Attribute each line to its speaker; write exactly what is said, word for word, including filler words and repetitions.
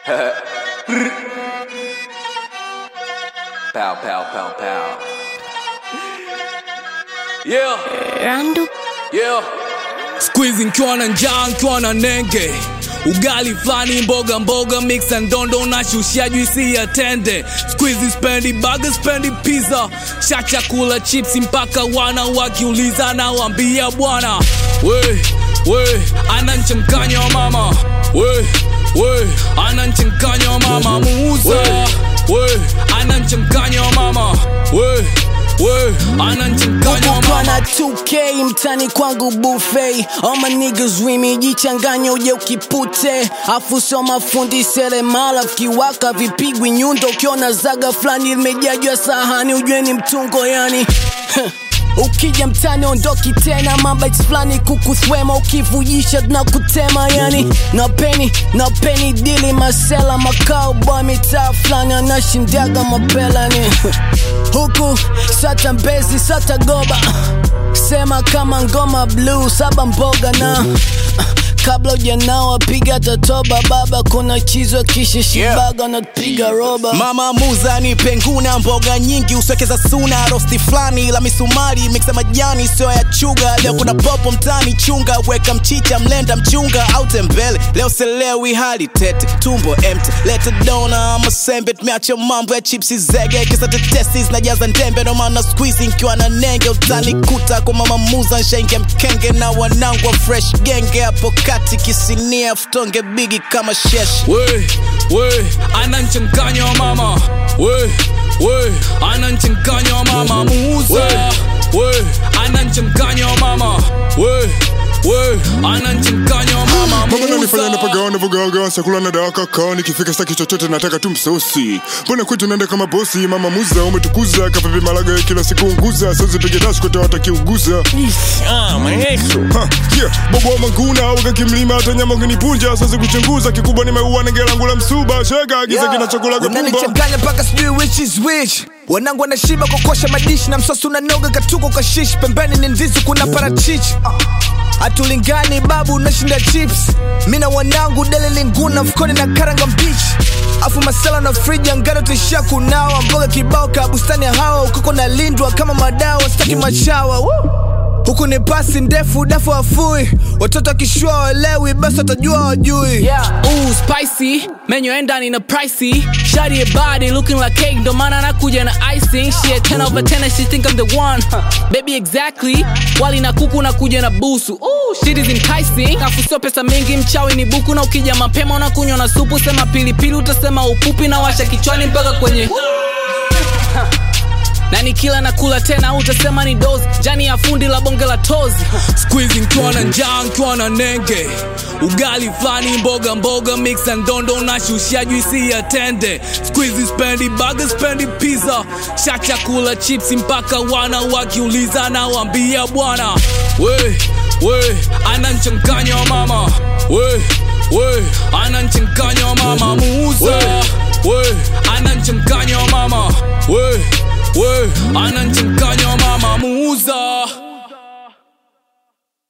Speaker 1: Pow, pow, pow, pow. Yeah.
Speaker 2: Randu.
Speaker 1: Yeah.
Speaker 3: Squeezing kiwa na njaa, kiwa na nenge. Ugali flani mboga mboga mix and dondo na shushia juisi ya tende. Squeezy spendi burger spendi pizza. Shacha kula chips mpaka wana wakiuliza na wambia bwana. We, we, ananchanganya mama. We, we, ananchanganya mama muuza. We, ananchanganya mama. We, we, ananchanganya mama.
Speaker 2: Ukwana two K mtani kwangu buffet. All my niggas with me jichanganya uje ukipute. Afu soma fundi seremala kiwaka vipigwi nyundo. Ukiona zaga flani imejaa sahani ujue ni mtungo yani. Ukija mtani ondoki tena mabites flani kukuthwema. Ukivujisha na kutema yani. Na penny, na penny dili masela makao boy mitaa flani anashindaga mapela ni. Huku sata mbezi sata goba. Sema kama ngoma blue saba mboga na kabla ujanawa piga tatoba baba kuna chizwa kisha shibaga na piga roba.
Speaker 4: Mama muza ni penguna mboga nyingi uswekeza suna rosti flani la misumari mixa majani sio ya chuga. Leo kuna popo mtani chunga weka mchicha mlenda mchunga au tembele. Leo selewi hali tete tumbo empty leta dona ama sembe tumeacha mambo ya chipsi zege kisa tetesi zinajaza ndembe ndo maana squeezing kiwa na nenge utani kuta kwa mama muza nshaingia mkenge na wanangu wa fresh genge hapo kati kisinia futonge bigi kama shesh.
Speaker 3: We, we, ananchanganya mama. We, we, ananchanganya mama muuza. We, ananchanganya mama. We, we, ananchanganya mama muuza.
Speaker 5: Mama nanifanya napagawa na vugaga sakula na dawa kakao nikifika staki chochote nataka tu msosi. Mbona kwetu naenda kama bosi mama muza umetukuza kapepe malaga kila siku unguza sasa pige dash kwa tawata kiuguza.
Speaker 4: Ah maeso.
Speaker 5: Ha, yeah, bobo wa manguna waka kimlima hata nyama ukinipunja sasa kuchunguza kikubwa nimeua nenge langu la msuba shega giza kina chakula kapumba.
Speaker 6: Unanichanganya paka sijui which is which. Wanangu wanashiba kokosha madishi na msosi unanoga katuko kwa shish. Pembeni ni ndizi kuna parachichi. Atulingani babu unashinda chips. Mina wanangu dele linguna mfukoni na karanga mbichi. Afu masala na friji angano tishaku nawa. Mboga kibao kabustani ya hawa. Ukoko na lindwa kama madawa staki machawa. Woo! Huku ni pasi ndefu dafu wafui. Watoto kishua walewi basi watajua wajui.
Speaker 3: Yeah, ooh spicy. Menu endani na pricey. Shawty a body looking like cake. Ndo maana nakuja na icing. She a ten over ten and she think I'm the one. Huh. Baby exactly. Wali na kuku nakuja na busu. Ooh shit is enticing. Afu sio pesa mingi mchawi ni buku. Na ukija mapema unakunywa na supu. Sema pilipili utasema upupi. Na washa kichwani mpaka kwenye na nikila na kula tena utasema ni dozi. Jani ya fundi la bonge la tozi. Squeezing kiwa na njaa kiwa na nenge. Ugali flani mboga mboga mix and dondo na shushia juisi ya tende. Squeezy spendi burger spendi pizza. Shacha kula chips mpaka wana wakiuliza na wambia bwana. We, we, ananchanganya mama. We, we, ananchanganya mama muuza. We, ananchanganya mama. We, we, ananchanganya